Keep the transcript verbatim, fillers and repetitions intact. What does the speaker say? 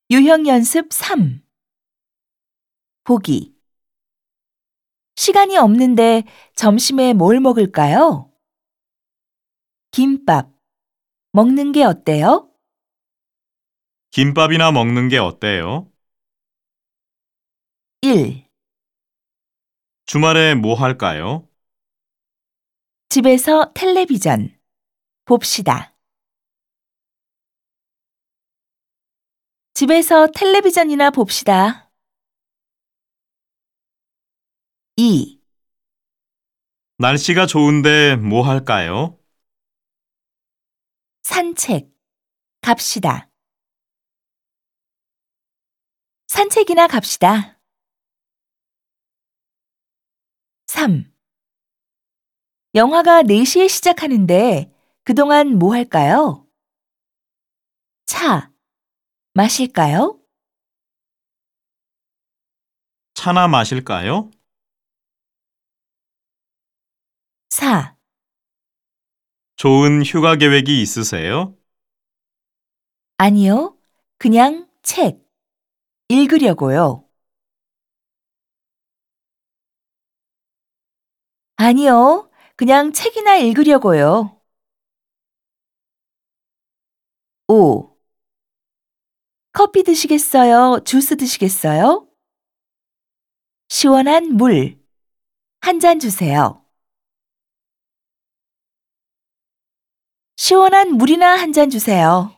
유형 연습 삼. 보기. 시간이 없는데 점심에 뭘 먹을까요? 김밥. 먹는 게 어때요? 김밥이나 먹는 게 어때요? 일. 주말에 뭐 할까요? 집에서 텔레비전. 봅시다. 집에서 텔레비전이나 봅시다. 이. 날씨가 좋은데 뭐 할까요? 산책. 갑시다. 산책이나 갑시다. 삼. 영화가 네 시에 시작하는데 그동안 뭐 할까요? 차. 마실까요? 차나 마실까요? 사. 좋은 휴가 계획이 있으세요? 아니요. 그냥 책. 읽으려고요. 아니요. 그냥 책이나 읽으려고요. 오. 커피 드시겠어요? 주스 드시겠어요? 시원한 물. 한 잔 주세요. 시원한 물이나 한 잔 주세요.